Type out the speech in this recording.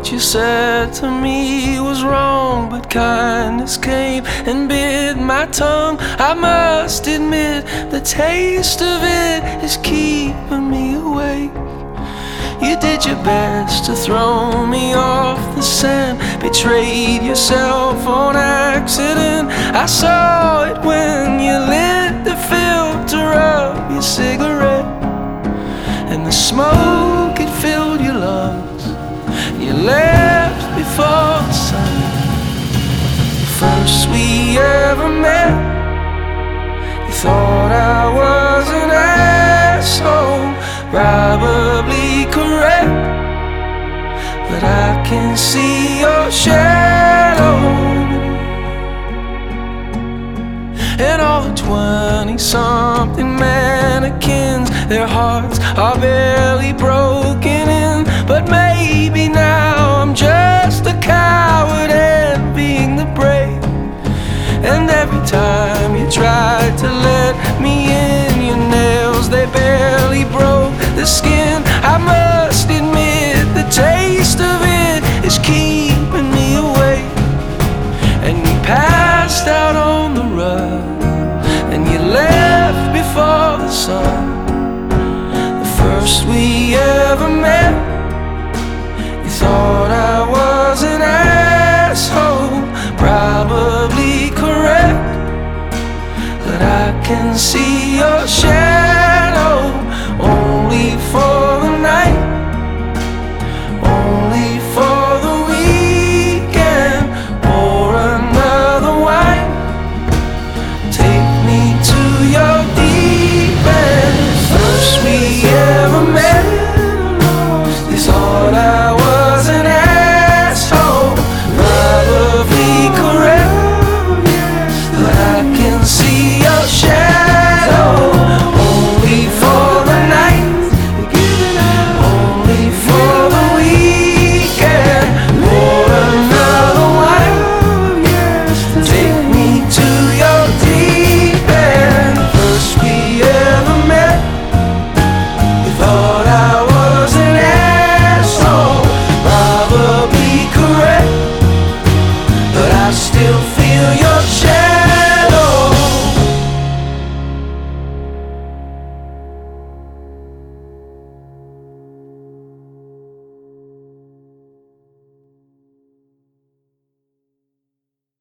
What you said to me was wrong, but kindness came and bit my tongue. I must admit, the taste of it is keeping me awake. You did your best to throw me off the scent, betrayed yourself on accident. I saw it when you lit the filter of your cigarette, and the smoke, it filled your lungs. You left before the sun. The first we ever met, you thought I was an asshole, probably correct, but I can see your shadow. And all the 20-something mannequins, their hearts are barely broken in. But maybe now I'm just a coward envying the brave. And every time you tried to let me in, your nails, they barely broke the skin. I must admit, the taste of it is keeping me awake. And we passed out on the rug, and you left before the sun. The first we ever met, you thought I was an asshole, probably correct, but I can see your shadow.